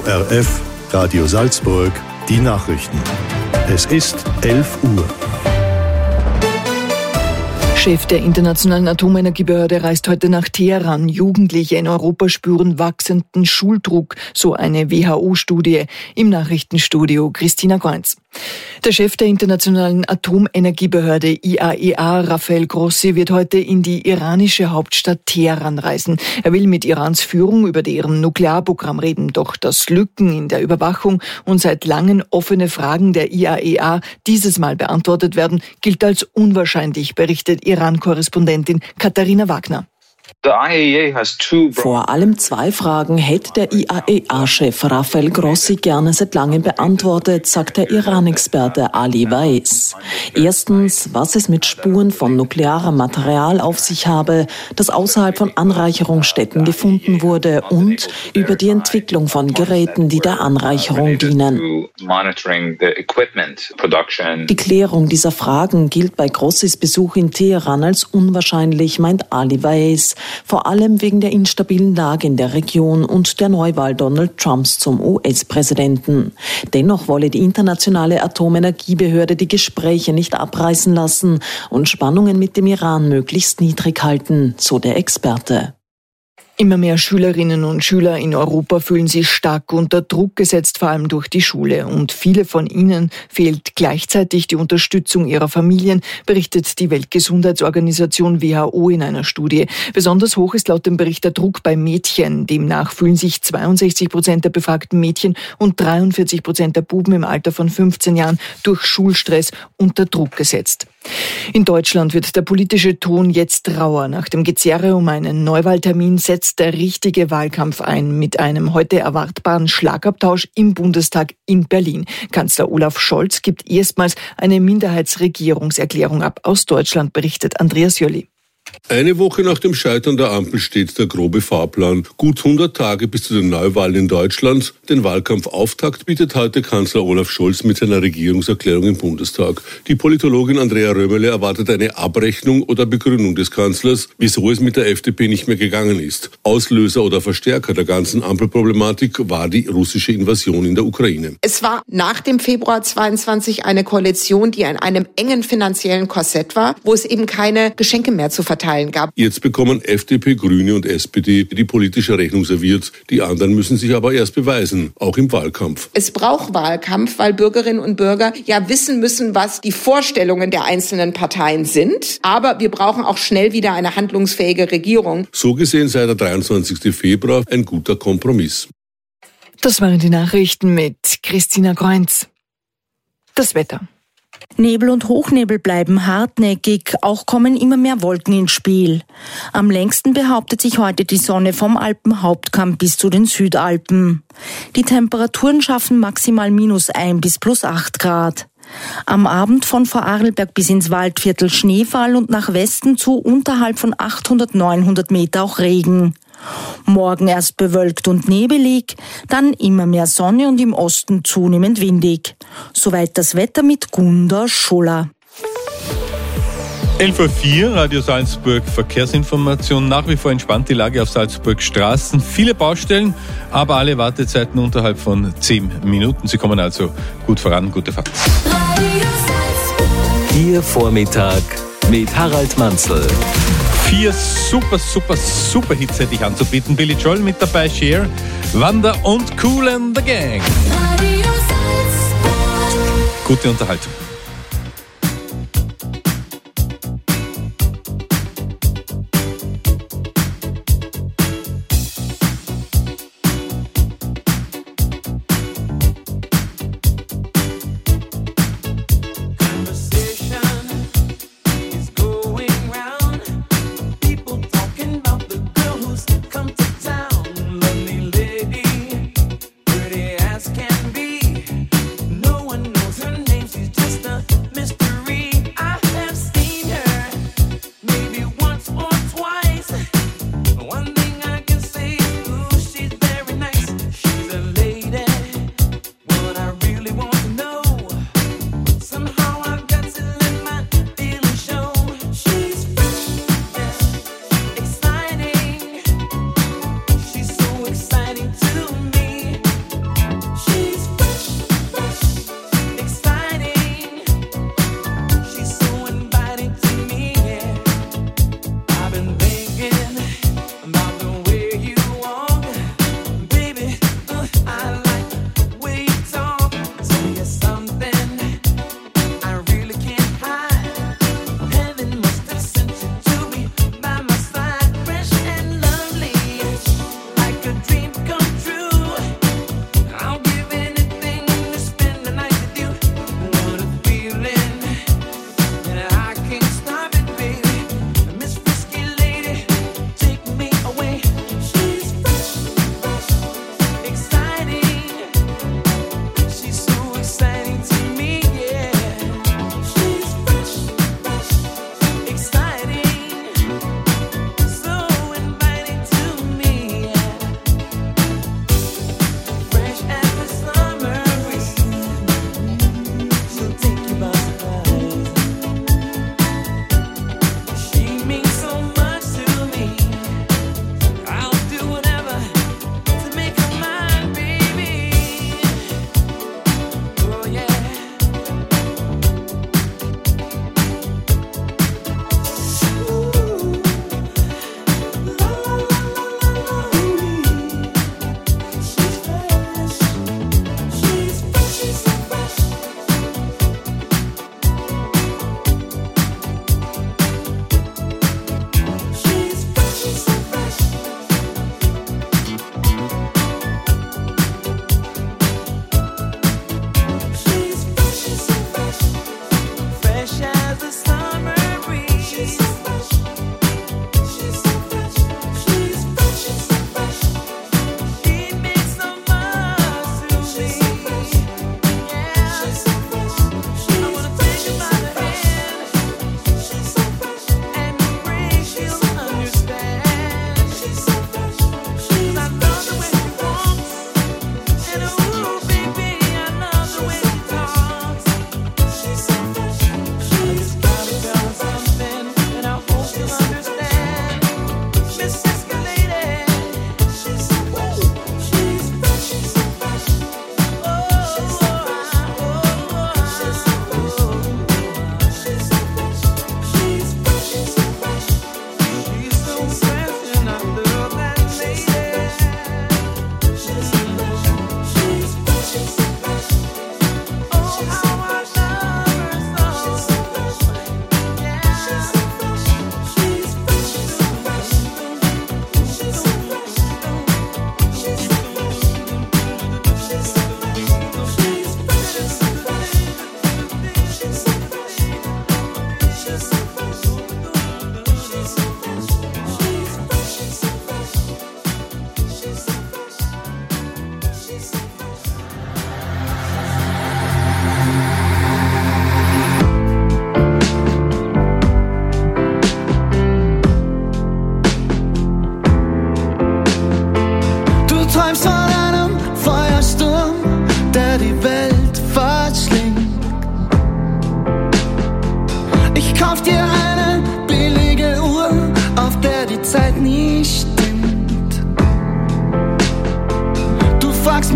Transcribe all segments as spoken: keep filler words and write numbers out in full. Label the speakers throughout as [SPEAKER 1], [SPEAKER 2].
[SPEAKER 1] R F, Radio Salzburg, die Nachrichten. Es ist elf Uhr.
[SPEAKER 2] Chef der Internationalen Atomenergiebehörde reist heute nach Teheran. Jugendliche in Europa spüren wachsenden Schuldruck, so eine W H O-Studie. Im Nachrichtenstudio Christina Kreuz. Der Chef der Internationalen Atomenergiebehörde I A E A, Rafael Grossi, wird heute in die iranische Hauptstadt Teheran reisen. Er will mit Irans Führung über deren Nuklearprogramm reden. Doch dass Lücken in der Überwachung und seit langem offene Fragen der I A E A dieses Mal beantwortet werden, gilt als unwahrscheinlich, berichtet Iran-Korrespondentin Katharina Wagner.
[SPEAKER 3] Vor allem zwei Fragen hätte der I A E A-Chef Rafael Grossi gerne seit langem beantwortet, sagt der Iran-Experte Ali Vaez. Erstens, was es mit Spuren von nuklearem Material auf sich habe, das außerhalb von Anreicherungsstätten gefunden wurde, und über die Entwicklung von Geräten, die der Anreicherung dienen. Die Klärung dieser Fragen gilt bei Grossis Besuch in Teheran als unwahrscheinlich, meint Ali Vaez. Vor allem wegen der instabilen Lage in der Region und der Neuwahl Donald Trumps zum U S-Präsidenten. Dennoch wolle die internationale Atomenergiebehörde die Gespräche nicht abreißen lassen und Spannungen mit dem Iran möglichst niedrig halten, so der Experte.
[SPEAKER 2] Immer mehr Schülerinnen und Schüler in Europa fühlen sich stark unter Druck gesetzt, vor allem durch die Schule. Und viele von ihnen fehlt gleichzeitig die Unterstützung ihrer Familien, berichtet die Weltgesundheitsorganisation W H O in einer Studie. Besonders hoch ist laut dem Bericht der Druck bei Mädchen. Demnach fühlen sich zweiundsechzig Prozent der befragten Mädchen und dreiundvierzig Prozent der Buben im Alter von fünfzehn Jahren durch Schulstress unter Druck gesetzt. In Deutschland wird der politische Ton jetzt rauer. Nach dem Gezerre um einen Neuwahltermin setzt der richtige Wahlkampf ein mit einem heute erwartbaren Schlagabtausch im Bundestag in Berlin. Kanzler Olaf Scholz gibt erstmals eine Minderheitsregierungserklärung ab. Aus Deutschland berichtet Andreas Jölli.
[SPEAKER 4] Eine Woche nach dem Scheitern der Ampel steht der grobe Fahrplan. Gut hundert Tage bis zu den Neuwahlen in Deutschland. Den Wahlkampfauftakt bietet heute Kanzler Olaf Scholz mit seiner Regierungserklärung im Bundestag. Die Politologin Andrea Römerle erwartet eine Abrechnung oder Begründung des Kanzlers, wieso es mit der F D P nicht mehr gegangen ist. Auslöser oder Verstärker der ganzen Ampelproblematik war die russische Invasion in der Ukraine.
[SPEAKER 5] Es war nach dem Februar zweiundzwanzig eine Koalition, die in einem engen finanziellen Korsett war, wo es eben keine Geschenke mehr zu verteilen gab.
[SPEAKER 4] Jetzt bekommen F D P, Grüne und S P D die politische Rechnung serviert. Die anderen müssen sich aber erst beweisen, auch im Wahlkampf.
[SPEAKER 5] Es braucht Wahlkampf, weil Bürgerinnen und Bürger ja wissen müssen, was die Vorstellungen der einzelnen Parteien sind. Aber wir brauchen auch schnell wieder eine handlungsfähige Regierung.
[SPEAKER 4] So gesehen sei der dreiundzwanzigsten Februar ein guter Kompromiss.
[SPEAKER 2] Das waren die Nachrichten mit Christina Kreuz. Das Wetter.
[SPEAKER 6] Nebel und Hochnebel bleiben hartnäckig, auch kommen immer mehr Wolken ins Spiel. Am längsten behauptet sich heute die Sonne vom Alpenhauptkamm bis zu den Südalpen. Die Temperaturen schaffen maximal minus ein bis plus acht Grad. Am Abend von Vorarlberg bis ins Waldviertel Schneefall und nach Westen zu unterhalb von achthundert, neunhundert Meter auch Regen. Morgen erst bewölkt und nebelig, dann immer mehr Sonne und im Osten zunehmend windig. Soweit das Wetter mit Gunda Scholler.
[SPEAKER 7] elf Uhr vier, Radio Salzburg, Verkehrsinformation. Nach wie vor entspannt die Lage auf Salzburg Straßen. Viele Baustellen, aber alle Wartezeiten unterhalb von zehn Minuten. Sie kommen also gut voran, gute Fahrt.
[SPEAKER 8] Ihr Vormittag mit Harald Manzl.
[SPEAKER 7] Vier super, super, super Hits hätte ich anzubieten. Billy Joel mit dabei, Cher, Wanda und Kool and the Gang. Gute Unterhaltung.
[SPEAKER 9] Just a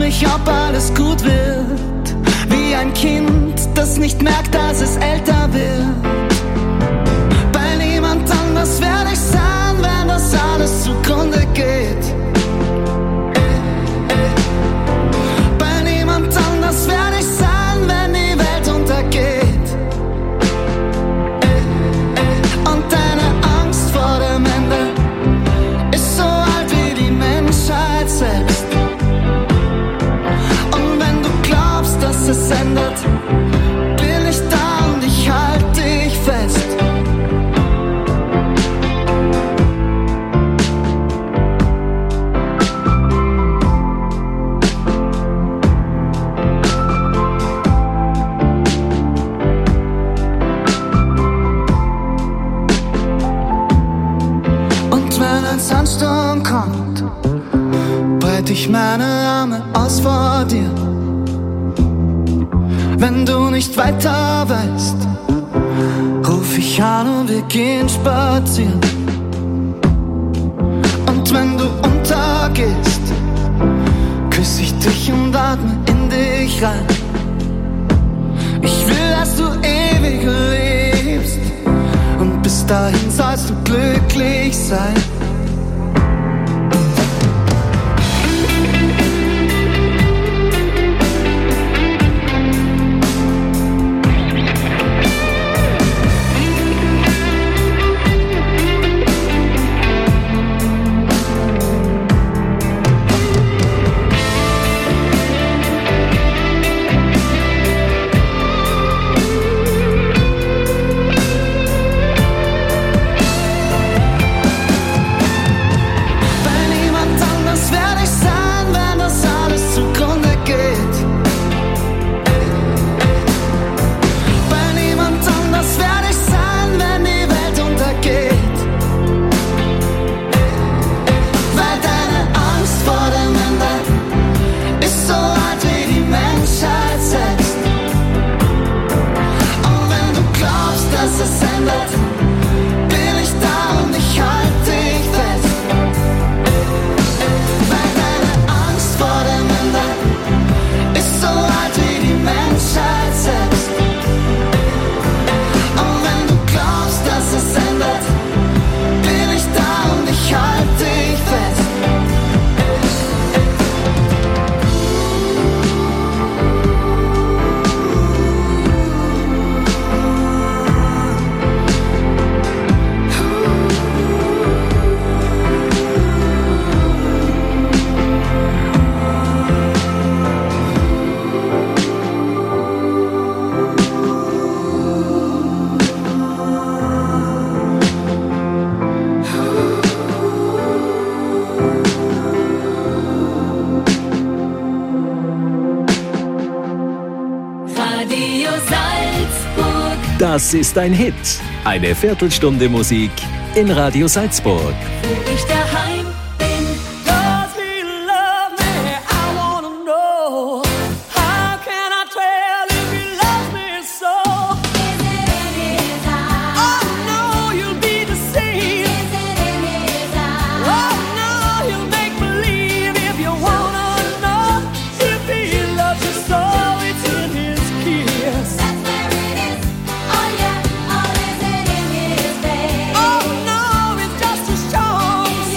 [SPEAKER 9] mich, ob alles gut wird. Wie ein Kind, das nicht merkt, dass es älter wird. Bei niemand anders werde ich sein, wenn das alles zugrunde geht. Bei niemand anders werde ich sein, wenn die Welt untergeht. Und deine Angst vor dem Ende ist so alt wie die Menschheit selbst. Und wenn du glaubst, dass es ändert, bin ich da und ich halte dich fest. Und wenn ein Sandsturm kommt, breite ich meine Arme aus vor dir. Wenn du nicht weiter weißt, ruf ich an und wir gehen spazieren. Und wenn du untergehst, küss ich dich und atme in dich rein. Ich will, dass du ewig lebst und bis dahin sollst du glücklich sein.
[SPEAKER 8] Das ist ein Hit. Eine Viertelstunde Musik in Radio Salzburg.
[SPEAKER 10] Wo ich daheim bin. Does he love me? I wanna know. How can I tell if he loves me so? Is it in his eyes? Oh no, you'll be deceived. Is it in his eyes? Oh no, you'll make believe if you wanna know. If he loves you so, it's in his kiss. That's where it is. Oh yeah, or is it in his face? Oh no, it's just a charm.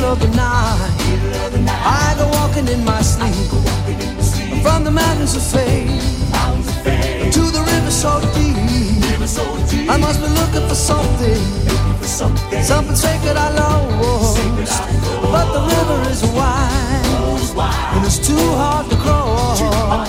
[SPEAKER 9] of the night, I go walking in my sleep. From the mountains of fame to the river so deep, I must be looking for something, something sacred I lost. But the river is wide and it's too hard to cross.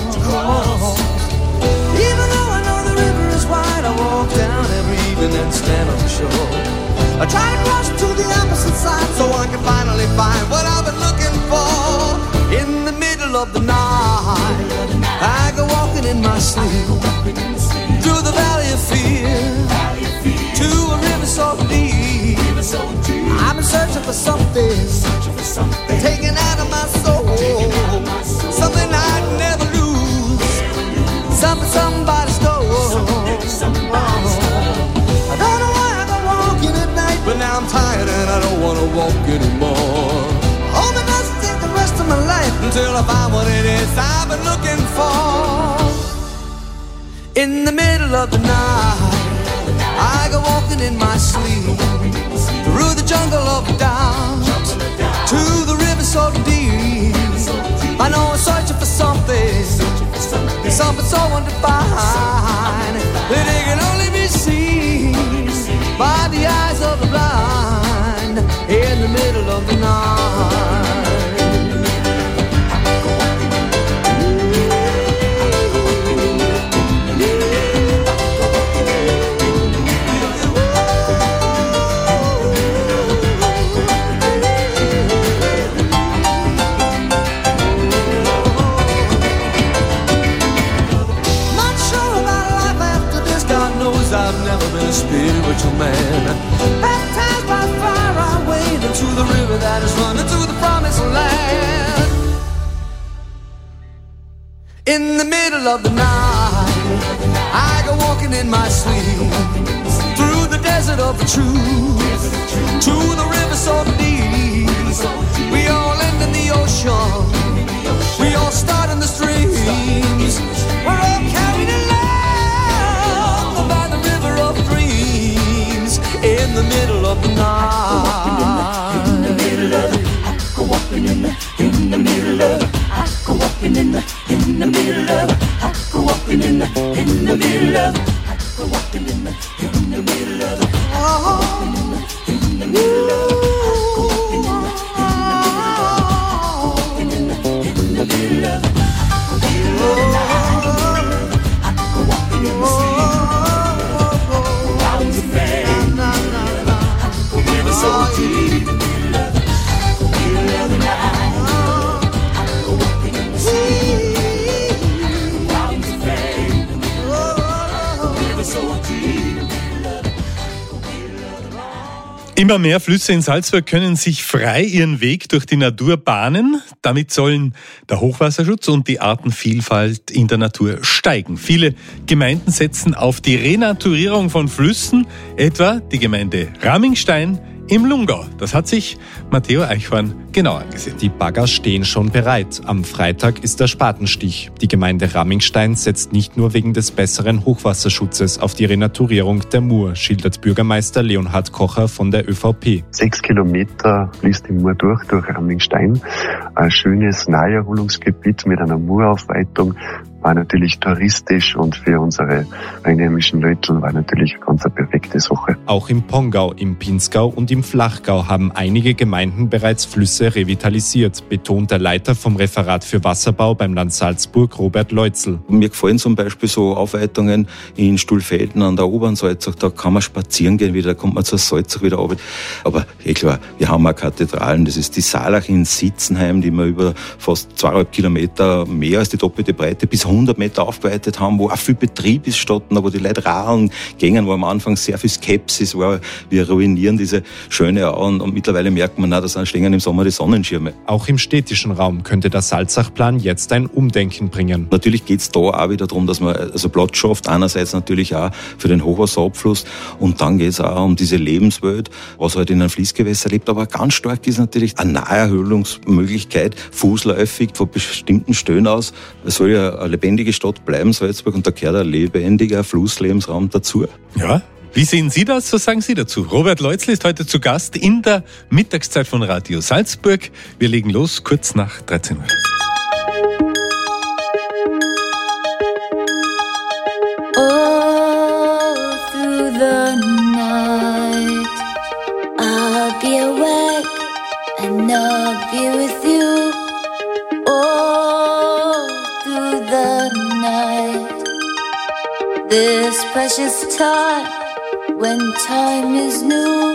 [SPEAKER 9] Even though I know the river is wide, I walk down every evening and stand on the shore. I try to cross to the opposite side so I can finally find what I've been looking for. In the middle of the night, I go walking in my sleep through the valley of fear to a river so deep. I'm searching for something taken out of my soul, something I'd never lose, something somebody stole. I don't know why I go walking at night, but now I'm tired and I don't want to walk anymore. Hope it doesn't take the rest of my life until I find what it is I've been looking for. In the middle of the night, I go walking in my sleep through the jungle of doubt to the river so deep. I know I'm searching for something, something so undefined that it can only be seen by the eyes of the blind. In the middle of the night. I've never been a spiritual man. Baptized by fire, I wade into the river that is running to the promised land. In the middle of the night, I go walking in my sleep through the desert of the truth to the river so deep. We all end in the ocean, we all start in the streams. We're all carried along in the middle of the night. In the middle of the, I go walking in the, in the middle of the, I go walking in the, in the middle of the, I go walking in the, in the middle of the, I go walking in the, in the middle of the, oh, in the middle of the, I go walking in the, in the middle of the, I go walking in the, I go walking in the sea. So deep, in the middle of the, middle of the night, I go walking in the sea, round the fame, in the middle of the river so deep, in the middle of the night.
[SPEAKER 7] Immer mehr Flüsse in Salzburg können sich frei ihren Weg durch die Natur bahnen. Damit sollen der Hochwasserschutz und die Artenvielfalt in der Natur steigen. Viele Gemeinden setzen auf die Renaturierung von Flüssen, etwa die Gemeinde Ramingstein im Lungau. Das hat sich Matteo Eichhorn genau angesehen.
[SPEAKER 11] Die Bagger stehen schon bereit. Am Freitag ist der Spatenstich. Die Gemeinde Ramingstein setzt nicht nur wegen des besseren Hochwasserschutzes auf die Renaturierung der Mur, schildert Bürgermeister Leonhard Kocher von der ÖVP.
[SPEAKER 12] Sechs Kilometer fließt die Mur durch, durch Ramingstein. Ein schönes Naherholungsgebiet mit einer Muraufweitung. War natürlich touristisch und für unsere einheimischen Leute war natürlich ganz eine perfekte Sache.
[SPEAKER 11] Auch im Pongau, im Pinzgau und im Flachgau haben einige Gemeinden bereits Flüsse revitalisiert, betont der Leiter vom Referat für Wasserbau beim Land Salzburg, Robert Leutzel.
[SPEAKER 13] Mir gefallen zum Beispiel so Aufweitungen in Stuhlfelden an der Oberen Salzach, da kann man spazieren gehen wieder, da kommt man zur Salzach wieder runter. Aber eh klar, wir haben auch Kathedralen, das ist die Saalach in Sitzenheim, die wir über fast zweieinhalb Kilometer mehr als die doppelte Breite bis hundert Meter aufgeweitet haben, wo auch viel Betrieb ist statt, wo die Leute radeln gingen, wo am Anfang sehr viel Skepsis war. Wir ruinieren diese schöne Au und, und mittlerweile merkt man auch, da stehen im Sommer die Sonnenschirme.
[SPEAKER 11] Auch im städtischen Raum könnte der Salzachplan jetzt ein Umdenken bringen.
[SPEAKER 13] Natürlich geht es da auch wieder darum, dass man also Platz schafft, einerseits natürlich auch für den Hochwasserabfluss und dann geht es auch um diese Lebenswelt, was halt in einem Fließgewässer lebt, aber ganz stark ist natürlich eine Naherholungsmöglichkeit, fußläufig von bestimmten Stellen aus. Es soll ja eine lebendige Stadt bleiben, Salzburg, und da gehört ein lebendiger Flusslebensraum dazu.
[SPEAKER 7] Ja, Wie sehen Sie das? So sagen Sie dazu. Robert Leutzl ist heute zu Gast in der Mittagszeit von Radio Salzburg. Wir legen los kurz nach dreizehn Uhr.
[SPEAKER 14] All through the night I'll be awake and I'll be with you. All through the night, this precious time when time is new.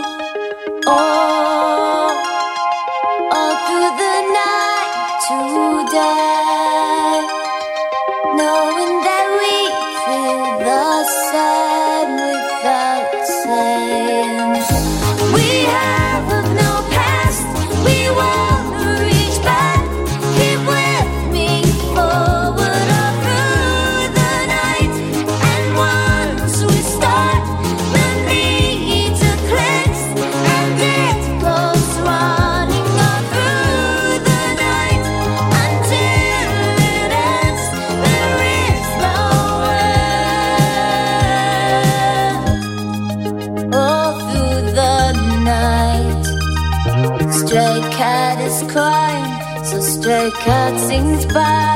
[SPEAKER 14] All, all through the night today, knowing that we feel the same without saying. We have no past, we won't reach back. Keep with me forward all through the night. And once we start, the need to cleanse, and it goes running all through the night until it ends. There is no end. All through the night, stray cat is crying, so stray cat sings back.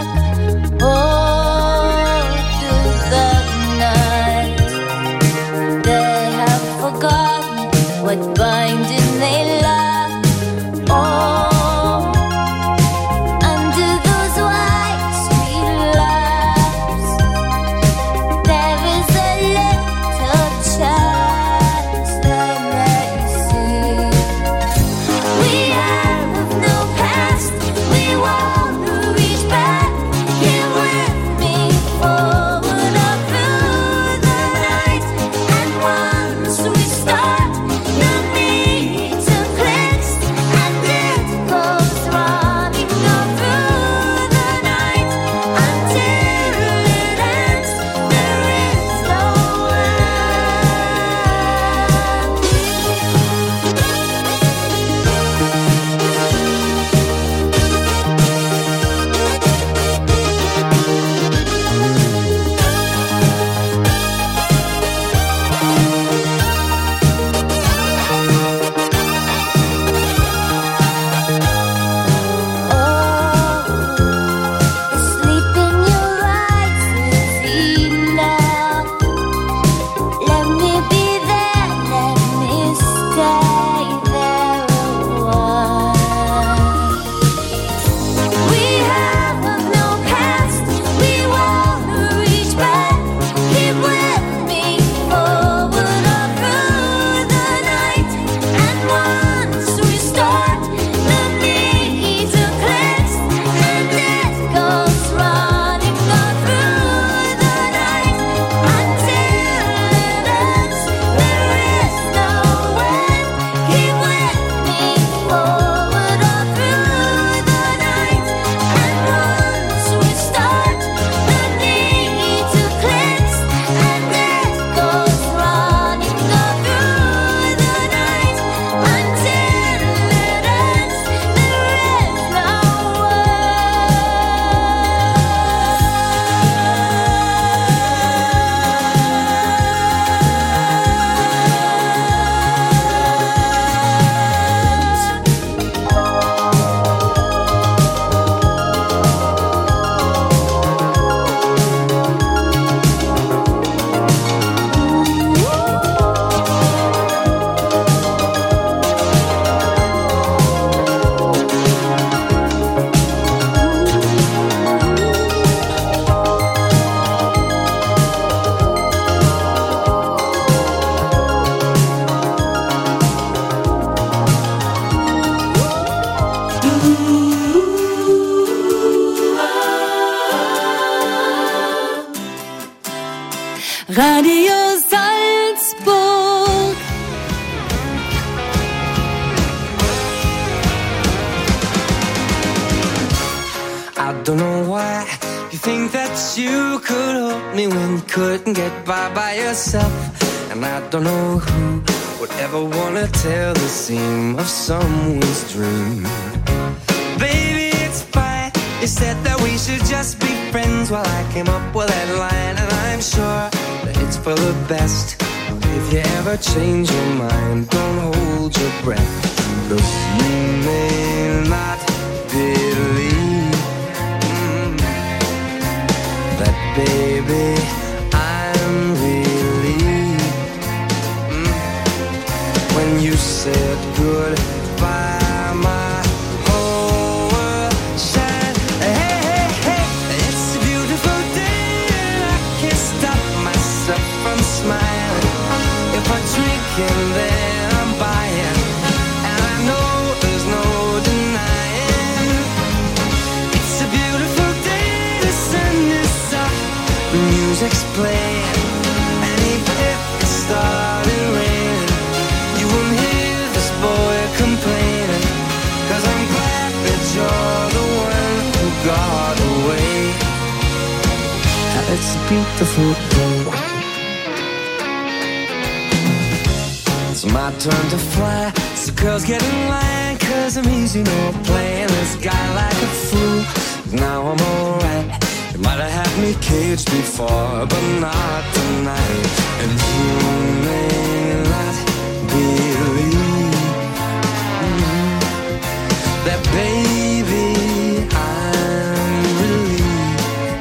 [SPEAKER 14] All through the night, they have forgotten what binding they lack. Oh, under those white streetlights, there is a little chance they may see. We have no past, we won't reach back. Here with me forward all through the night. And once we start, the need to cleanse, and it goes running all through the night until it ends. There is no sleep in your eyes is enough. Let me be there, let me stay there a while. We have no past, we won't reach back. Keep with me forward all through the night. And once we start, the need to cleanse, and it goes running all through the night until it ends. There is no end. Keep with me forward all through the night. And once we start, the need to cleanse, and it goes running all through the night until it ends. There is no Radio Salzburg.
[SPEAKER 15] I don't know why you think that you could help me when you couldn't get by by yourself. And I don't know who would ever wanna tell the seam of someone's dream. Baby, it's fine. You said that we should just be friends while I came up with that line. And I'm sure that it's for the best. If you ever change your mind, don't hold your breath. 'Cause you may not believe mm, that, baby, I'm relieved mm, when you said goodbye. My whole world shined. Hey, hey, hey, it's a beautiful day and I can't stop myself from smiling. If I drink and then I'm buying, and I know there's no denying. It's a beautiful day, the sun is up, the music's playing, and even if it started raining, you won't hear this boy complaining. 'Cause I'm glad that you're the one who got away. It's a beautiful day. It's my turn to fly, so girls get in line, 'cause I'm easy, no playing this guy like a fool. Now I'm alright. You might have had me caged before, but not tonight. And you may not believe mm, that, baby, I'm relieved.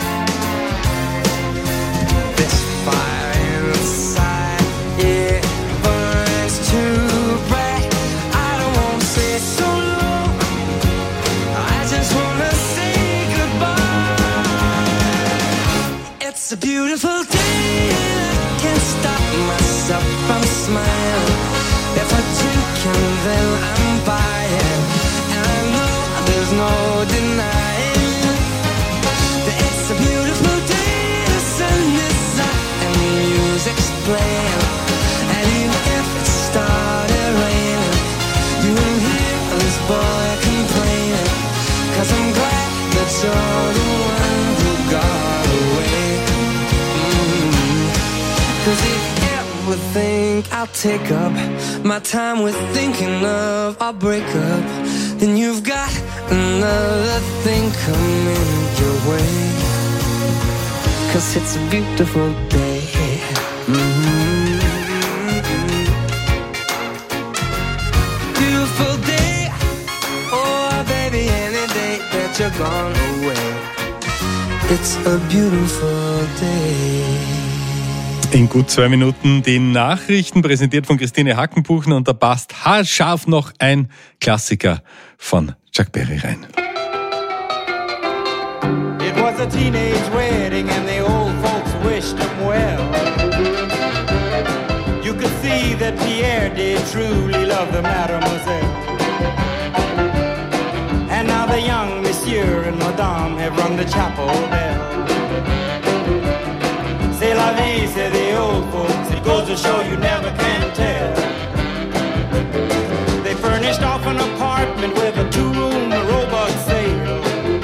[SPEAKER 15] This fire inside, yeah, burns too bright. I don't wanna say so long, I just wanna say goodbye. It's a beautiful day and I can't stop myself from smiling. If I drink and then I'm buying, and I know there's no denying that it's a beautiful day. The sun is up and the music's playing, and even if it started raining, you won't hear this boy complaining. 'Cause I'm glad that you're the one who got away. Mm. 'Cause if you ever think I'll take up my time with thinking of our breakup, then you've got another thing coming your way. 'Cause it's a beautiful day. Mm-hmm. Beautiful day. Oh, baby, any day that you're gone away. It's a beautiful day.
[SPEAKER 7] In gut zwei Minuten die Nachrichten, präsentiert von Christine Hackenbuchner, und da passt haarscharf noch ein Klassiker von Chuck Berry rein.
[SPEAKER 16] It was a teenage wedding and the old folks wished him well. You could see that Pierre did truly love the mademoiselle. And now the young monsieur and madame have rung the chapel bell. C'est la vie, say the old folks, it goes to show you never can tell. They furnished off an apartment with a two-room robot sale.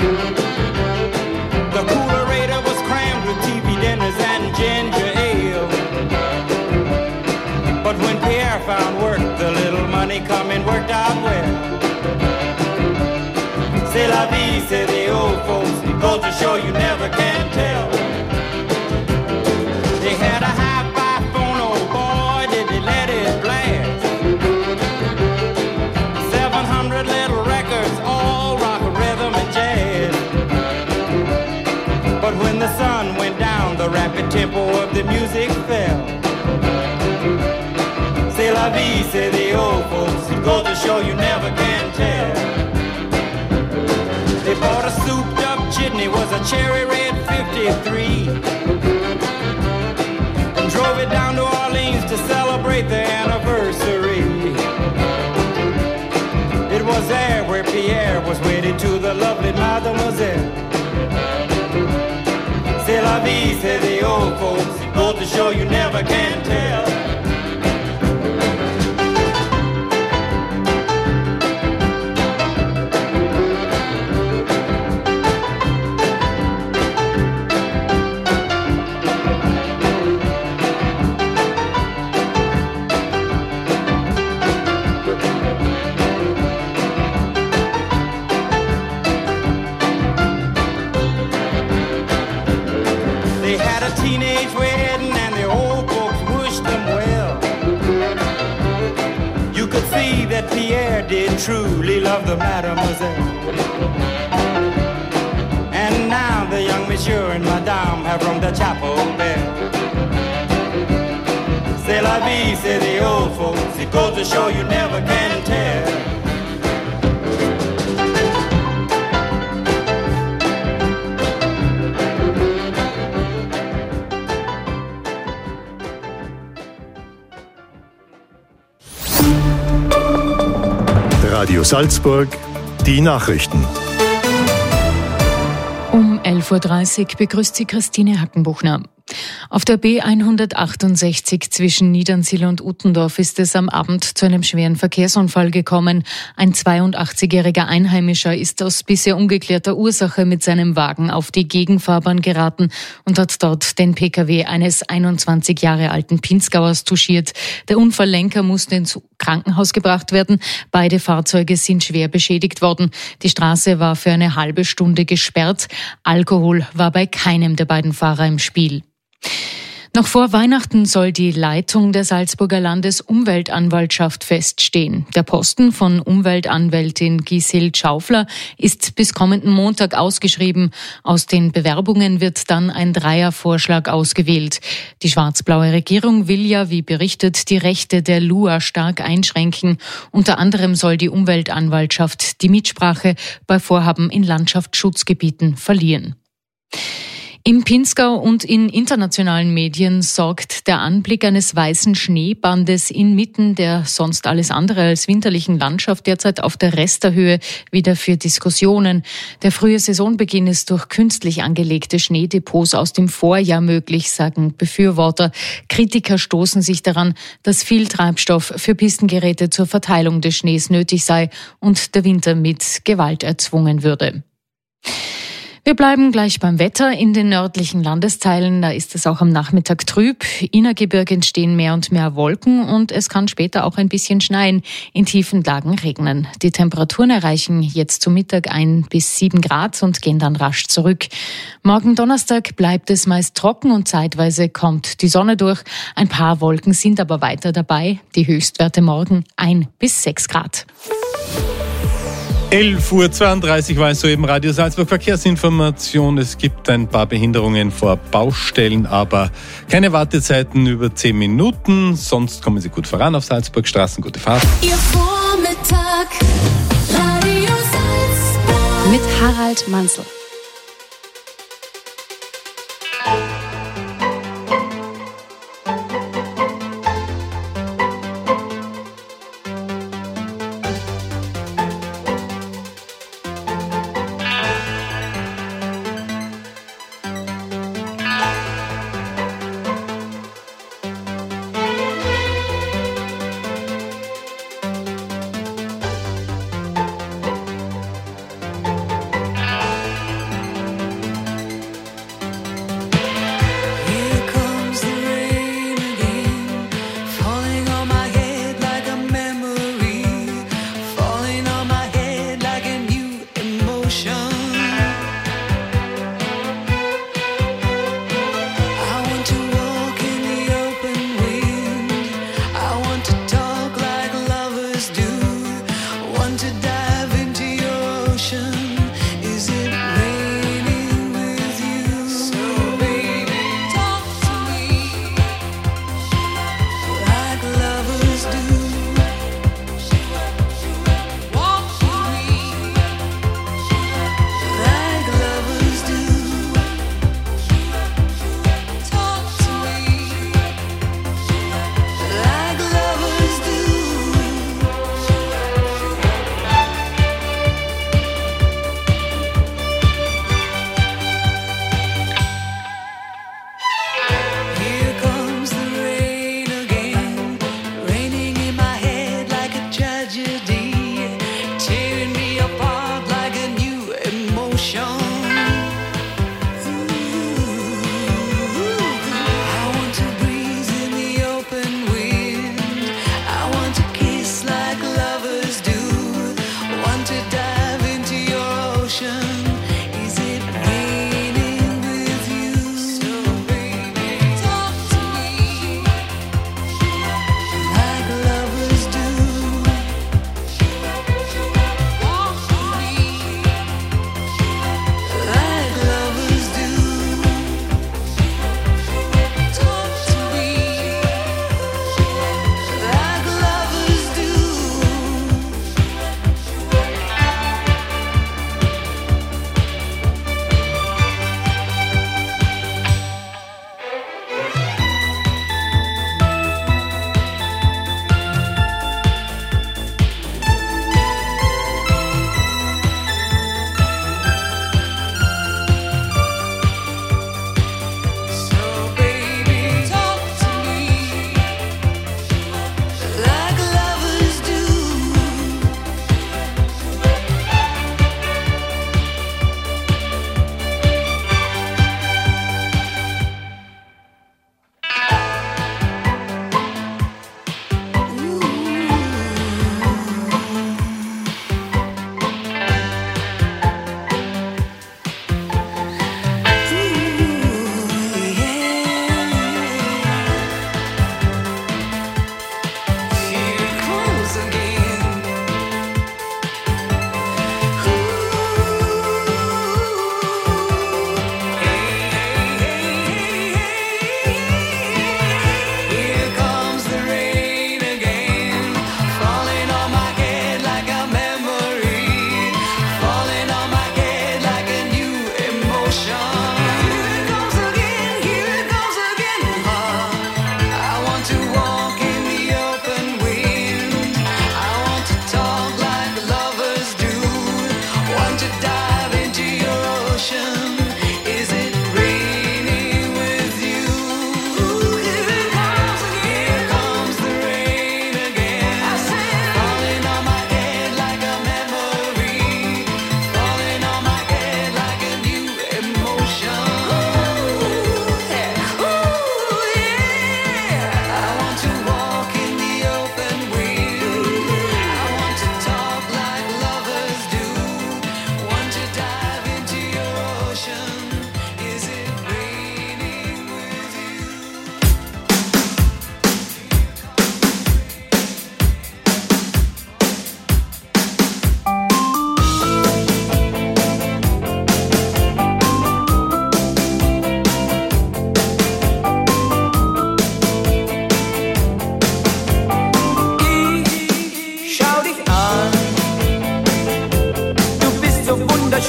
[SPEAKER 16] The coolerator was crammed with T V dinners and ginger ale. But when Pierre found work, the little money coming worked out well. C'est la vie, say the old folks, it goes to show you never can tell. They had a hi-fi phone, oh boy, did they let it blast. Seven hundred little records, all rock, rhythm, and jazz. But when the sun went down, the rapid tempo of the music fell. C'est la vie, say the old folks, it goes to show you never can tell. They bought a souped-up jitney, was a cherry red fifty-three. Drove it down to Orleans to celebrate the anniversary. It was there where Pierre was wedded to the lovely mademoiselle. C'est la vie, say the old folks, it goes to show you never can tell. Teenage wedding and the old folks wished them well. did truly love the mademoiselle. And now the young monsieur and madame have rung the chapel bell. C'est la vie, say the old folks. It goes to show you never can tell.
[SPEAKER 1] Radio Salzburg, die Nachrichten.
[SPEAKER 17] Um elf Uhr dreißig begrüßt sie Christine Hackenbuchner. Auf der B hundertachtundsechzig zwischen Niedernsiel und Uttendorf ist es am Abend zu einem schweren Verkehrsunfall gekommen. Ein zweiundachtzigjähriger Einheimischer ist aus bisher ungeklärter Ursache mit seinem Wagen auf die Gegenfahrbahn geraten und hat dort den Pkw eines einundzwanzig Jahre alten Pinzgauers touchiert. Der Unfalllenker musste ins Krankenhaus gebracht werden. Beide Fahrzeuge sind schwer beschädigt worden. Die Straße war für eine halbe Stunde gesperrt. Alkohol war bei keinem der beiden Fahrer im Spiel. Noch vor Weihnachten soll die Leitung der Salzburger Landesumweltanwaltschaft feststehen. Der Posten von Umweltanwältin Giselle Schaufler ist bis kommenden Montag ausgeschrieben. Aus den Bewerbungen wird dann ein Dreiervorschlag ausgewählt. Die schwarz-blaue Regierung will ja, wie berichtet, die Rechte der L U A stark einschränken. Unter anderem soll die Umweltanwaltschaft die Mitsprache bei Vorhaben in Landschaftsschutzgebieten verlieren. Im Pinzgau und in internationalen Medien sorgt der Anblick eines weißen Schneebandes inmitten der sonst alles andere als winterlichen Landschaft derzeit auf der Resterhöhe wieder für Diskussionen. Der frühe Saisonbeginn ist durch künstlich angelegte Schneedepots aus dem Vorjahr möglich, sagen Befürworter. Kritiker stoßen sich daran, dass viel Treibstoff für Pistengeräte zur Verteilung des Schnees nötig sei und der Winter mit Gewalt erzwungen würde. Wir bleiben gleich beim Wetter. In den nördlichen Landesteilen, da ist es auch am Nachmittag trüb. Innergebirge entstehen mehr und mehr Wolken und es kann später auch ein bisschen schneien. In tiefen Lagen regnen. Die Temperaturen erreichen jetzt zum Mittag ein bis sieben Grad und gehen dann rasch zurück. Morgen Donnerstag bleibt es meist trocken und zeitweise kommt die Sonne durch. Ein paar Wolken sind aber weiter dabei. Die Höchstwerte morgen ein bis sechs Grad.
[SPEAKER 7] elf Uhr zweiunddreißig war es soeben Radio Salzburg Verkehrsinformation. Es gibt ein paar Behinderungen vor Baustellen, aber keine Wartezeiten über zehn Minuten. Sonst kommen Sie gut voran auf Salzburgstraßen. Gute Fahrt.
[SPEAKER 10] Ihr Vormittag, Radio Salzburg.
[SPEAKER 18] Mit Harald Manzel.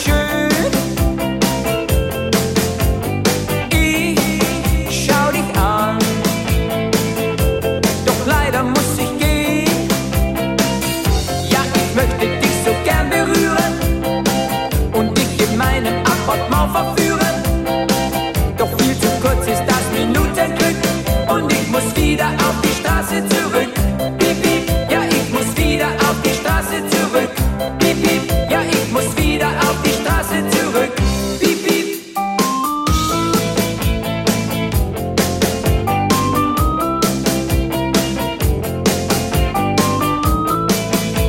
[SPEAKER 9] schön. Ich schau dich an, doch leider muss ich gehen. Ja, ich möchte dich so gern berühren und dich in meinem Appartement verführen. Doch viel zu kurz ist das Minutenglück und ich muss wieder auf die Straße zurück. Piep, piep, ja, ich muss wieder auf die Straße zurück. Piep, piep, ja, ich muss wieder auf die Straße zurück. Piep, piep.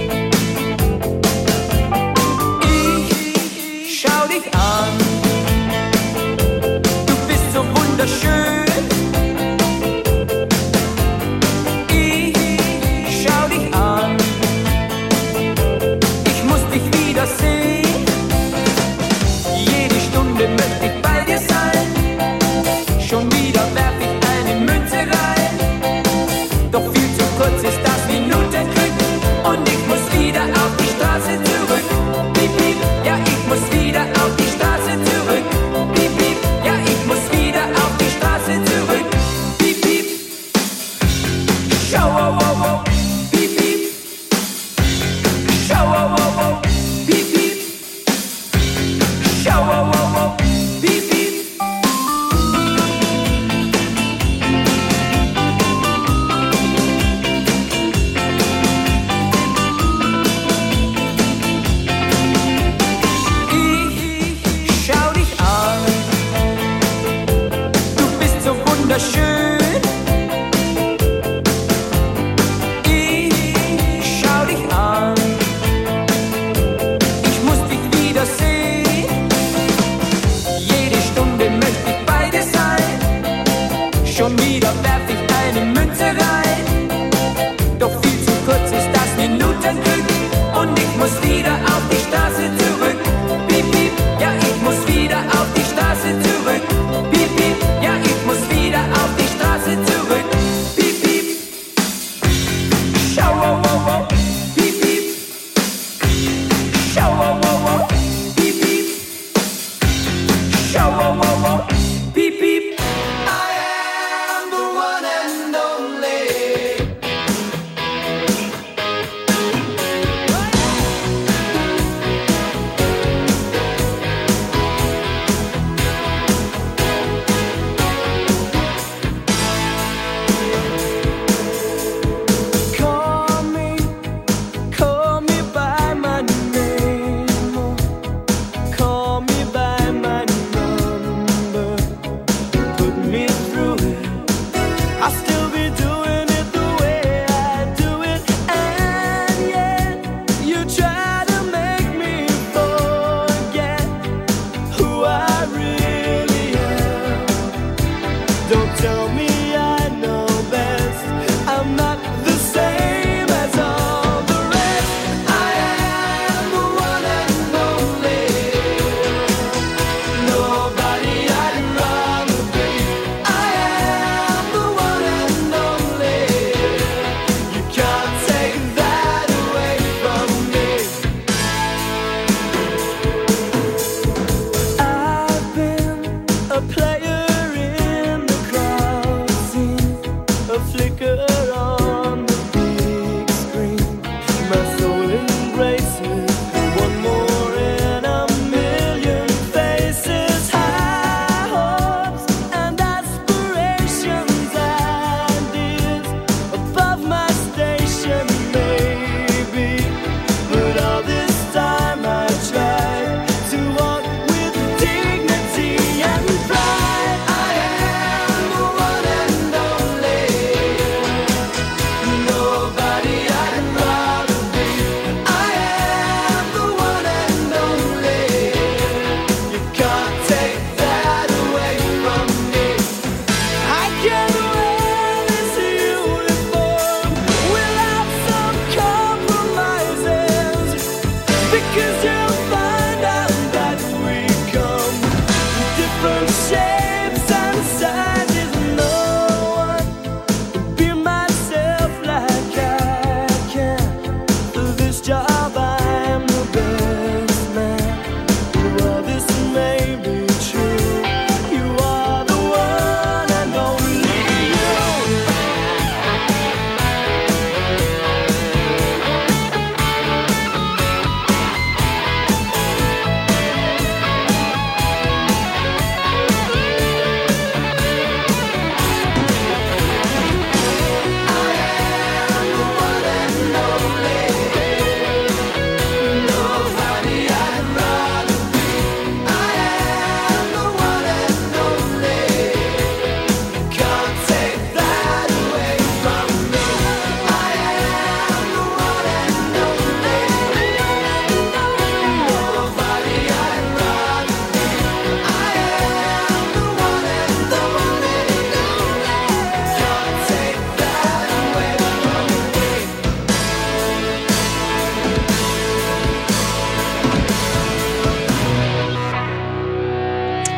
[SPEAKER 9] Ich schau dich an,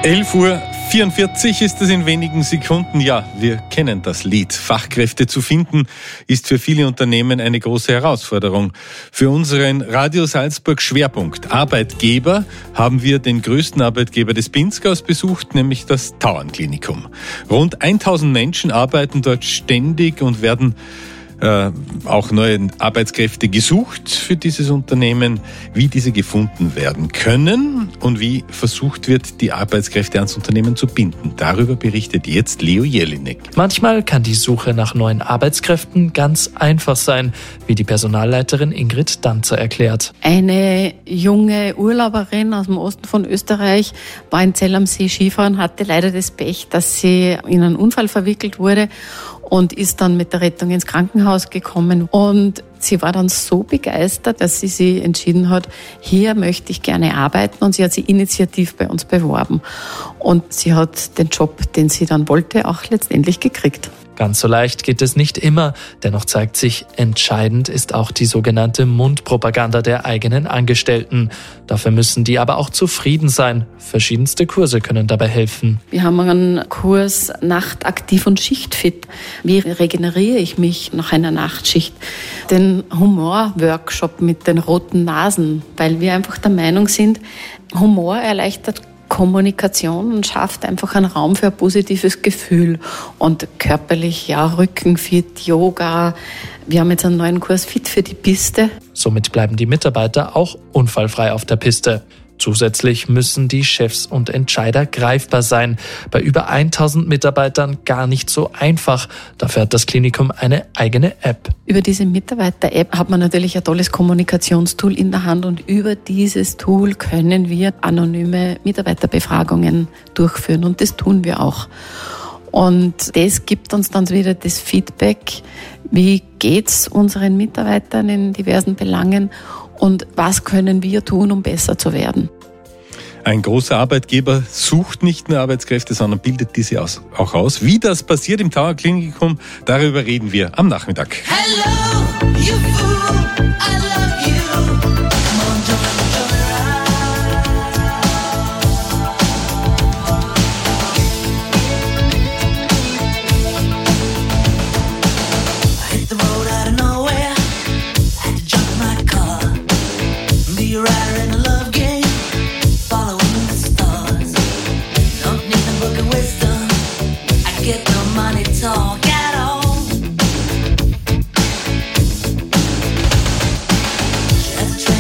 [SPEAKER 7] elf Uhr vierundvierzig ist es in wenigen Sekunden. Ja, wir kennen das Lied. Fachkräfte zu finden ist für viele Unternehmen eine große Herausforderung. Für unseren Radio Salzburg Schwerpunkt Arbeitgeber haben wir den größten Arbeitgeber des Pinzgaus besucht, nämlich das Tauernklinikum. Rund tausend Menschen arbeiten dort ständig und werden Äh, auch neue Arbeitskräfte gesucht für dieses Unternehmen, wie diese gefunden werden können und wie versucht wird, die Arbeitskräfte ans Unternehmen zu binden. Darüber berichtet jetzt Leo Jelinek.
[SPEAKER 18] Manchmal kann die Suche nach neuen Arbeitskräften ganz einfach sein, wie die Personalleiterin Ingrid Danzer erklärt.
[SPEAKER 19] Eine junge Urlauberin aus dem Osten von Österreich war in Zell am See Skifahren, hatte leider das Pech, dass sie in einen Unfall verwickelt wurde und ist dann mit der Rettung ins Krankenhaus gekommen. Und sie war dann so begeistert, dass sie sich entschieden hat, hier möchte ich gerne arbeiten. Und sie hat sich initiativ bei uns beworben. Und sie hat den Job, den sie dann wollte, auch letztendlich gekriegt.
[SPEAKER 18] Ganz so leicht geht es nicht immer, dennoch zeigt sich, entscheidend ist auch die sogenannte Mundpropaganda der eigenen Angestellten. Dafür müssen die aber auch zufrieden sein. Verschiedenste Kurse können dabei helfen.
[SPEAKER 19] Wir haben einen Kurs Nachtaktiv und Schichtfit. Wie regeneriere ich mich nach einer Nachtschicht? Den Humor-Workshop mit den roten Nasen, weil wir einfach der Meinung sind, Humor erleichtert Kommunikation und schafft einfach einen Raum für ein positives Gefühl. Und körperlich, ja, Rückenfit, Yoga. Wir haben jetzt einen neuen Kurs Fit für die Piste.
[SPEAKER 18] Somit bleiben die Mitarbeiter auch unfallfrei auf der Piste. Zusätzlich müssen die Chefs und Entscheider greifbar sein. Bei über tausend Mitarbeitern gar nicht so einfach. Dafür hat das Klinikum eine eigene App.
[SPEAKER 19] Über diese Mitarbeiter-App hat man natürlich ein tolles Kommunikationstool in der Hand und über dieses Tool können wir anonyme Mitarbeiterbefragungen durchführen und das tun wir auch. Und das gibt uns dann wieder das Feedback, wie geht's unseren Mitarbeitern in diversen Belangen und was können wir tun, um besser zu werden.
[SPEAKER 7] Ein großer Arbeitgeber sucht nicht nur Arbeitskräfte, sondern bildet diese auch aus. Wie das passiert im Tauernklinikum, darüber reden wir am Nachmittag.
[SPEAKER 10] Hello, you fool, I love you. Come on, join the ride. I hit the road out of nowhere, had to jump in my car, be a rider in a love game, following the stars. Don't need the book of wisdom, I get no money talk at all. Just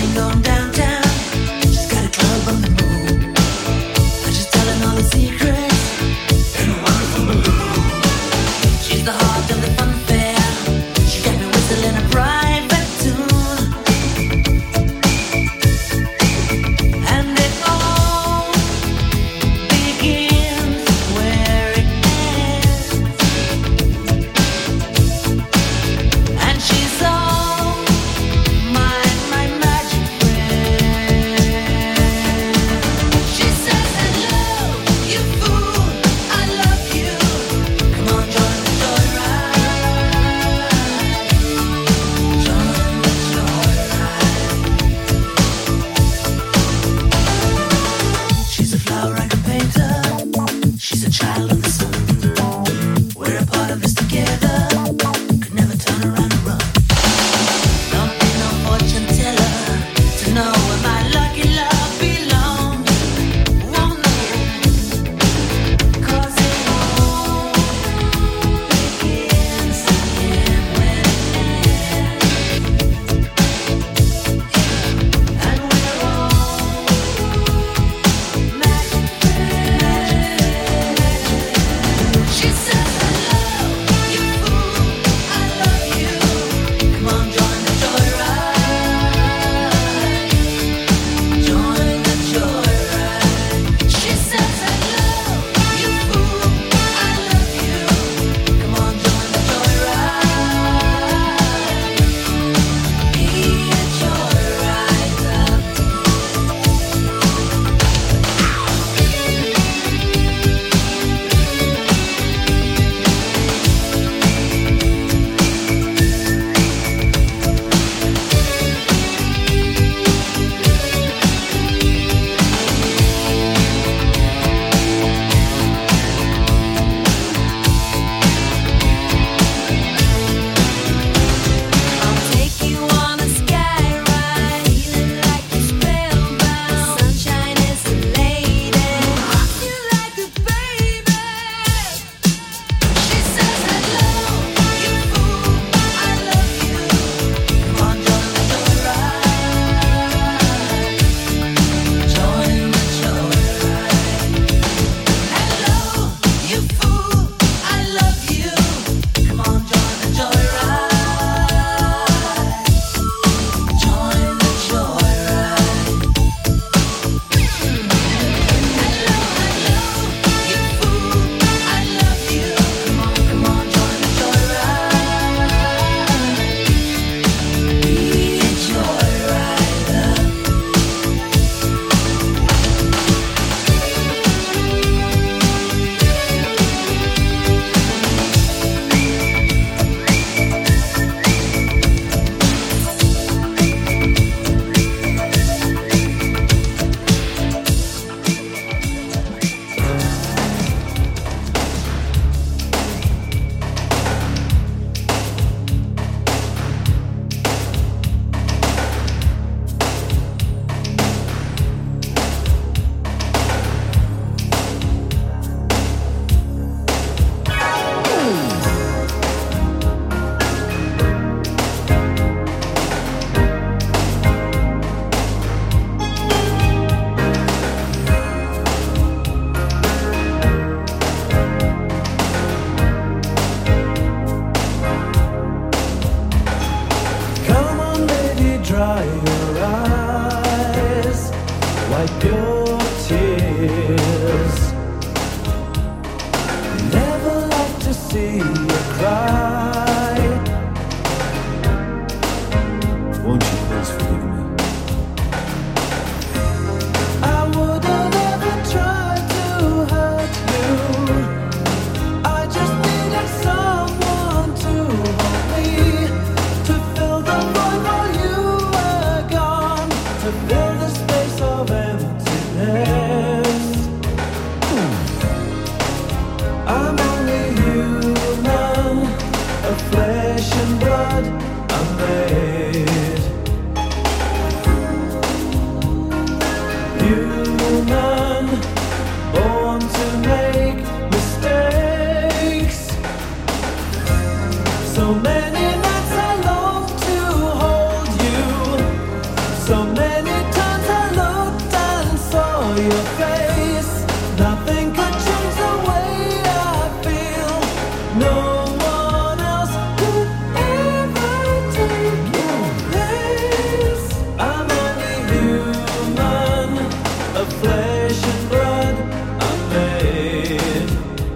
[SPEAKER 9] face. Nothing could change the way I feel. No one else could ever take your place. I'm only human, of flesh and blood I'm made.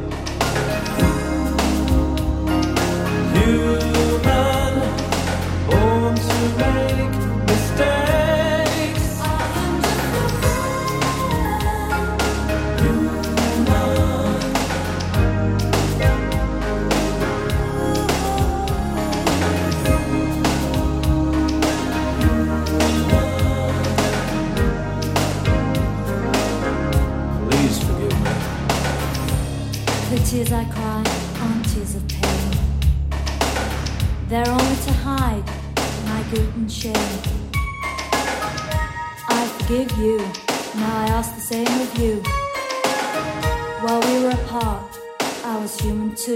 [SPEAKER 9] Human, born to make mistakes. Please forgive me.
[SPEAKER 20] The tears I cry aren't tears of pain. They're only to hide my guilt and shame. I forgive you, now I ask the same of you. While we were apart, I was human too.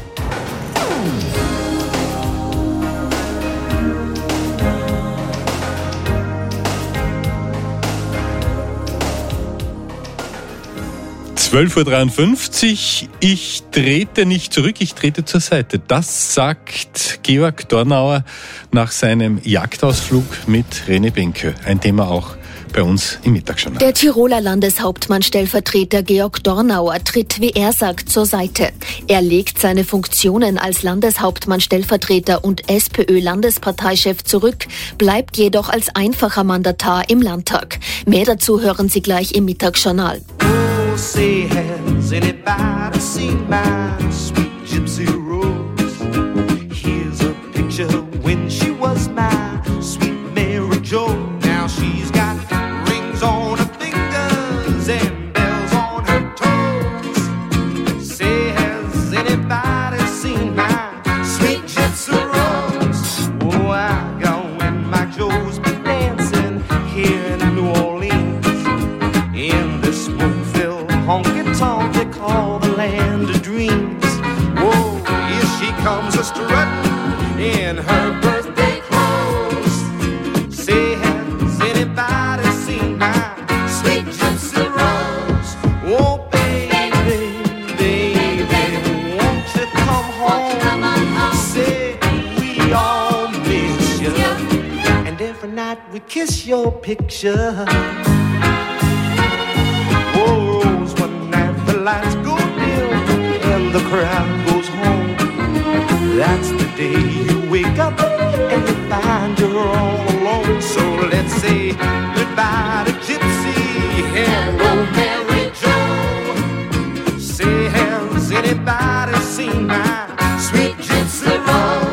[SPEAKER 7] zwölf Uhr dreiundfünfzig, ich trete nicht zurück, ich trete zur Seite. Das sagt Georg Dornauer nach seinem Jagdausflug mit René Benke. Ein Thema auch bei uns im Mittagsjournal.
[SPEAKER 21] Der Tiroler Landeshauptmann-Stellvertreter Georg Dornauer tritt, wie er sagt, zur Seite. Er legt seine Funktionen als Landeshauptmann-Stellvertreter und SPÖ-Landesparteichef zurück, bleibt jedoch als einfacher Mandatar im Landtag. Mehr dazu hören Sie gleich im Mittagsjournal.
[SPEAKER 9] Say, has anybody seen my sweet gypsy rose? Here's a picture when she was my sweet Mary Jo. Now she's got rings on her fingers and bells on her toes. Say, has anybody seen my sweet gypsy rose? Oh, I got when my Joe's been dancing here in New Orleans in this smoke-filled honky-tonk they call the land of dreams. Whoa, here she comes a-strutting in her birthday clothes. Say, has anybody seen my sweet gypsy rose? Oh, baby, baby, won't you come home? Say, we all miss you, and every night we kiss your picture. Lights go dim and the crowd goes home. That's the day you wake up and you find you're all alone. So let's say goodbye to Gypsy, hello Mary Jo. Say, has anybody seen my sweet gypsy rose?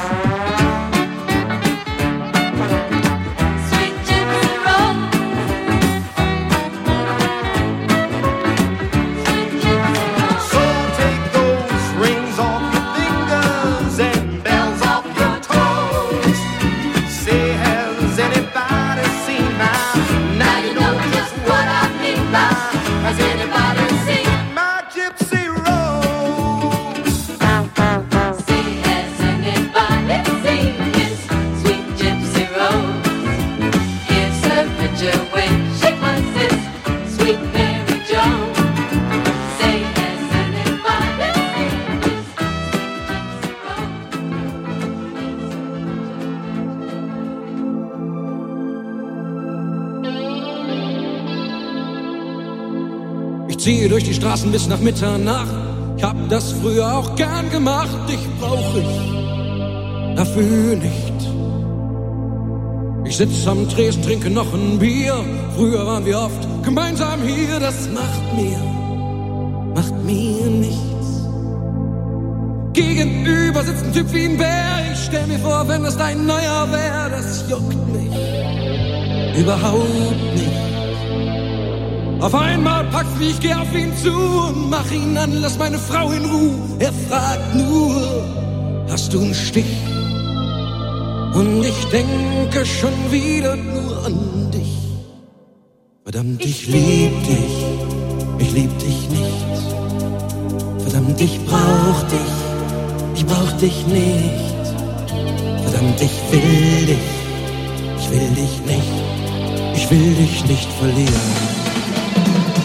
[SPEAKER 22] Ich ziehe durch die Straßen bis nach Mitternacht. Ich hab das früher auch gern gemacht. Dich brauch ich dafür nicht. Ich sitz am Tresen, trinke noch ein Bier. Früher waren wir oft gemeinsam hier. Das macht mir, macht mir nichts. Gegenüber sitzt ein Typ wie ein Bär. Ich stell mir vor, wenn das dein neuer wär. Das juckt mich überhaupt nicht. Auf einmal packt's mich, ich geh auf ihn zu und mach ihn an, lass meine Frau in Ruhe. Er fragt nur, hast du einen Stich? Und ich denke schon wieder nur an dich. Verdammt, ich lieb dich, ich lieb dich nicht. Verdammt, ich brauch dich, ich brauch dich nicht. Verdammt, ich will dich, ich will dich nicht. Ich will dich nicht verlieren.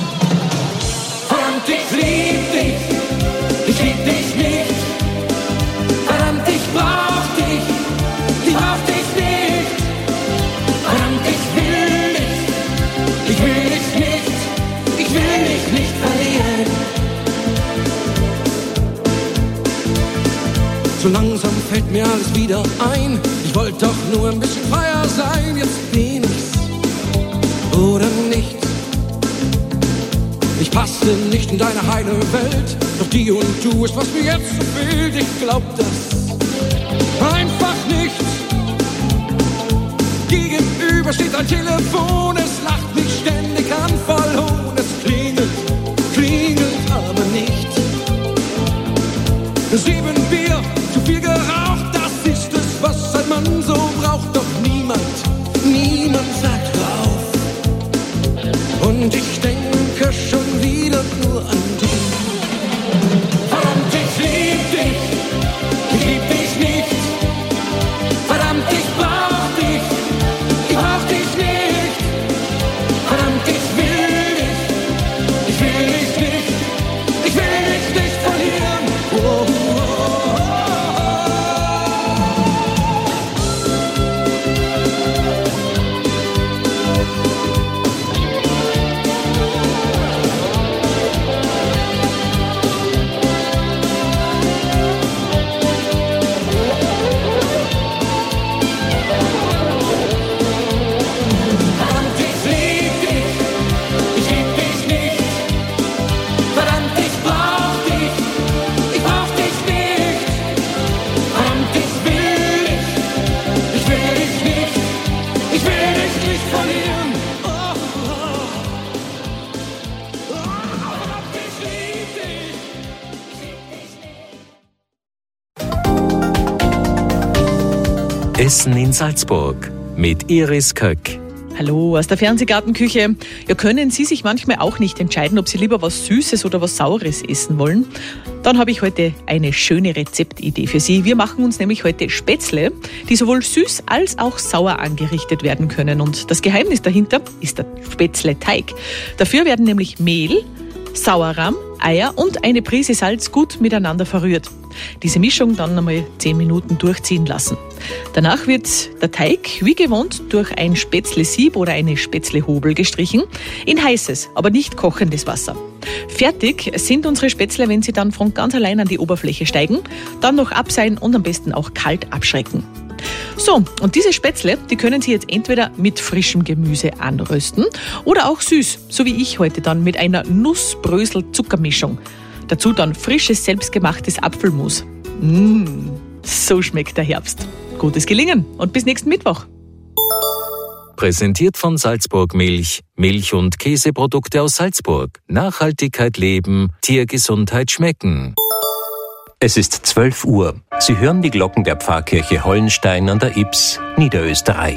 [SPEAKER 22] So langsam fällt mir alles wieder ein. Ich wollte doch nur ein bisschen freier sein. Jetzt bin ich's oder nicht. Ich passe nicht in deine heile Welt. Doch die und du ist, was mir jetzt so fehlt. Ich glaub das einfach nicht. Gegenüber steht ein Telefon. Es lacht mich ständig an, voll hohn. Es klingelt, klingelt aber nicht. Sieben Bier, zu viel geraucht, das ist es, was ein Mann so braucht. Doch niemand, niemand sagt auf. Und ich denke schon wieder nur an dich. Verdammt, ich lieb dich, ich lieb dich nicht. Verdammt, ich brauch dich, ich brauch dich nicht. Verdammt, ich will dich, ich will dich nicht, ich will dich nicht verlieren. Oh.
[SPEAKER 8] Essen in Salzburg mit Iris Köck.
[SPEAKER 3] Hallo aus der Fernsehgartenküche. Ja, können Sie sich manchmal auch nicht entscheiden, ob Sie lieber was Süßes oder was Saures essen wollen? Dann habe ich heute eine schöne Rezeptidee für Sie. Wir machen uns nämlich heute Spätzle, die sowohl süß als auch sauer angerichtet werden können. Und das Geheimnis dahinter ist der Spätzle-Teig. Dafür werden nämlich Mehl, Sauerrahm, Eier und eine Prise Salz gut miteinander verrührt. Diese Mischung dann einmal zehn Minuten durchziehen lassen. Danach wird der Teig wie gewohnt durch ein Spätzle-Sieb oder eine Spätzle-Hobel gestrichen in heißes, aber nicht kochendes Wasser. Fertig sind unsere Spätzle, wenn sie dann von ganz allein an die Oberfläche steigen, dann noch abseihen und am besten auch kalt abschrecken. So, und diese Spätzle, die können Sie jetzt entweder mit frischem Gemüse anrösten oder auch süß, so wie ich heute dann mit einer Nuss-Brösel-Zuckermischung. Dazu dann frisches, selbstgemachtes Apfelmus. Mmh, so schmeckt der Herbst. Gutes Gelingen und bis nächsten Mittwoch.
[SPEAKER 8] Präsentiert von Salzburg Milch. Milch- und Käseprodukte aus Salzburg. Nachhaltigkeit leben, Tiergesundheit schmecken. Es ist zwölf Uhr. Sie hören die Glocken der Pfarrkirche Hollenstein an der Ybbs, Niederösterreich.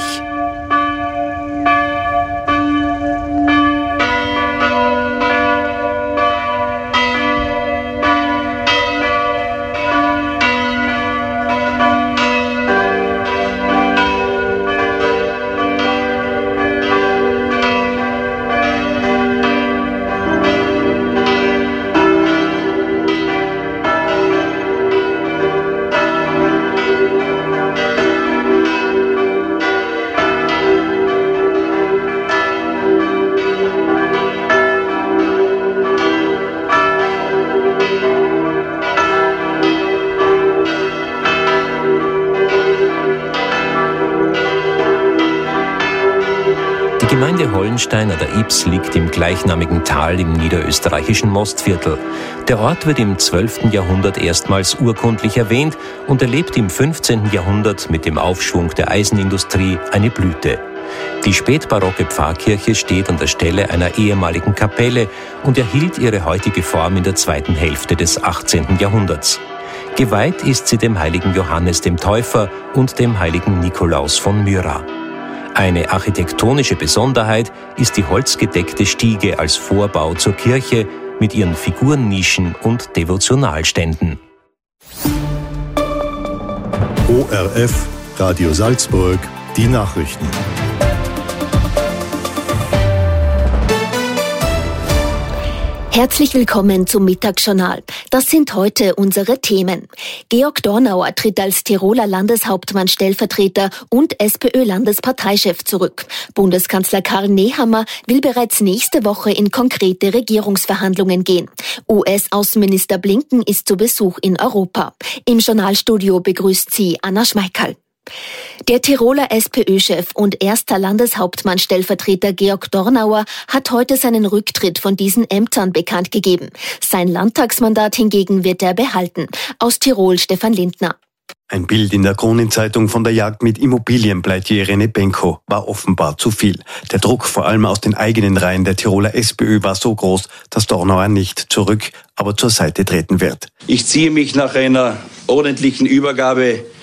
[SPEAKER 8] Die Gemeinde Hollenstein an der Ybbs liegt im gleichnamigen Tal im niederösterreichischen Mostviertel. Der Ort wird im zwölften Jahrhundert erstmals urkundlich erwähnt und erlebt im fünfzehnten Jahrhundert mit dem Aufschwung der Eisenindustrie eine Blüte. Die spätbarocke Pfarrkirche steht an der Stelle einer ehemaligen Kapelle und erhielt ihre heutige Form in der zweiten Hälfte des achtzehnten Jahrhunderts. Geweiht ist sie dem heiligen Johannes dem Täufer und dem heiligen Nikolaus von Myra. Eine architektonische Besonderheit ist die holzgedeckte Stiege als Vorbau zur Kirche mit ihren Figurennischen und Devotionalständen.
[SPEAKER 1] O R F, Radio Salzburg, die Nachrichten.
[SPEAKER 21] Herzlich willkommen zum Mittagsjournal. Das sind heute unsere Themen. Georg Dornauer tritt als Tiroler Landeshauptmann-Stellvertreter und SPÖ-Landesparteichef zurück. Bundeskanzler Karl Nehammer will bereits nächste Woche in konkrete Regierungsverhandlungen gehen. U S-Außenminister Blinken ist zu Besuch in Europa. Im Journalstudio begrüßt sie Anna Schmeikerl. Der Tiroler SPÖ-Chef und erster Landeshauptmann-Stellvertreter Georg Dornauer hat heute seinen Rücktritt von diesen Ämtern bekannt gegeben. Sein Landtagsmandat hingegen wird er behalten. Aus Tirol Stefan Lindner.
[SPEAKER 4] Ein Bild in der Kronenzeitung von der Jagd mit Immobilienpleitier Irene Benko war offenbar zu viel. Der Druck vor allem aus den eigenen Reihen der Tiroler SPÖ war so groß, dass Dornauer nicht zurück, aber zur Seite treten wird.
[SPEAKER 5] Ich ziehe mich nach einer ordentlichen Übergabe